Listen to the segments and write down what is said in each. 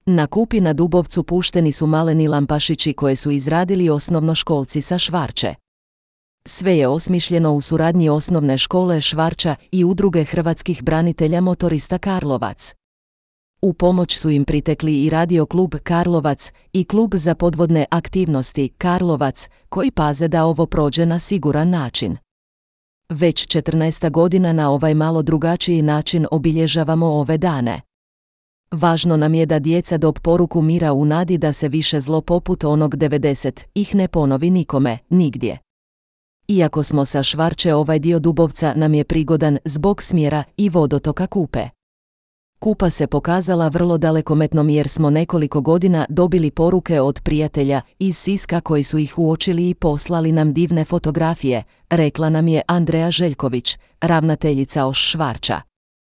Na Kupi na Dubovcu pušteni su maleni lampašići koje su izradili osnovnoškolci sa Švarče. Sve je osmišljeno u suradnji Osnovne škole Švarča i Udruge hrvatskih branitelja motorista Karlovac. U pomoć su im pritekli i Radio klub Karlovac i Klub za podvodne aktivnosti Karlovac, koji paze da ovo prođe na siguran način. Već 14 godina na ovaj malo drugačiji način obilježavamo ove dane. Važno nam je da djeca dob poruku mira u nadi da se više zlo poput onog 90 ih ne ponovi nikome, nigdje. Iako smo sa Švarče, ovaj dio Dubovca nam je prigodan zbog smjera i vodotoka Kupe. Kupa se pokazala vrlo dalekometnom jer smo nekoliko godina dobili poruke od prijatelja iz Siska koji su ih uočili i poslali nam divne fotografije, rekla nam je Andreja Željković, ravnateljica OŠ Švarča.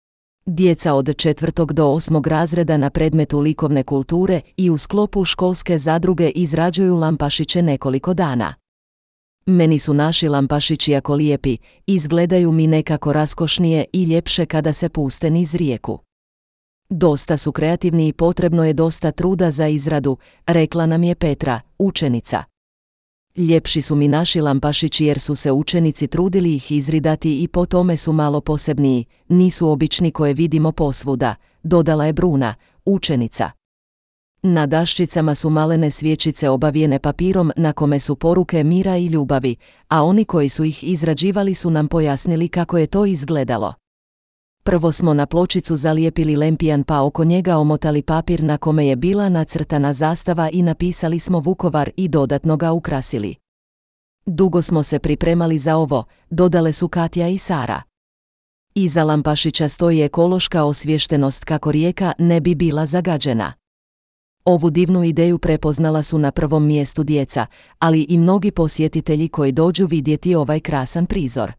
Djeca od 4. do 8. razreda na predmetu likovne kulture i u sklopu školske zadruge izrađuju lampašiće nekoliko dana. Meni su naši lampašići jako lijepi, izgledaju mi nekako raskošnije i ljepše kada se puste niz rijeku. Dosta su kreativni i potrebno je dosta truda za izradu, rekla nam je Petra, učenica. Ljepši su mi naši lampašići jer su se učenici trudili ih izridati i po tome su malo posebniji, nisu obični koje vidimo posvuda, dodala je Bruna, učenica. Na daščicama su malene svječice obavijene papirom na kome su poruke mira i ljubavi, a oni koji su ih izrađivali su nam pojasnili kako je to izgledalo. Prvo smo na pločicu zalijepili lempijan pa oko njega omotali papir na kome je bila nacrtana zastava i napisali smo Vukovar i dodatno ga ukrasili. Dugo smo se pripremali za ovo, dodale su Katja i Sara. Iza lampašića stoji ekološka osviještenost kako rijeka ne bi bila zagađena. Ovu divnu ideju prepoznala su na prvom mjestu djeca, ali i mnogi posjetitelji koji dođu vidjeti ovaj krasan prizor.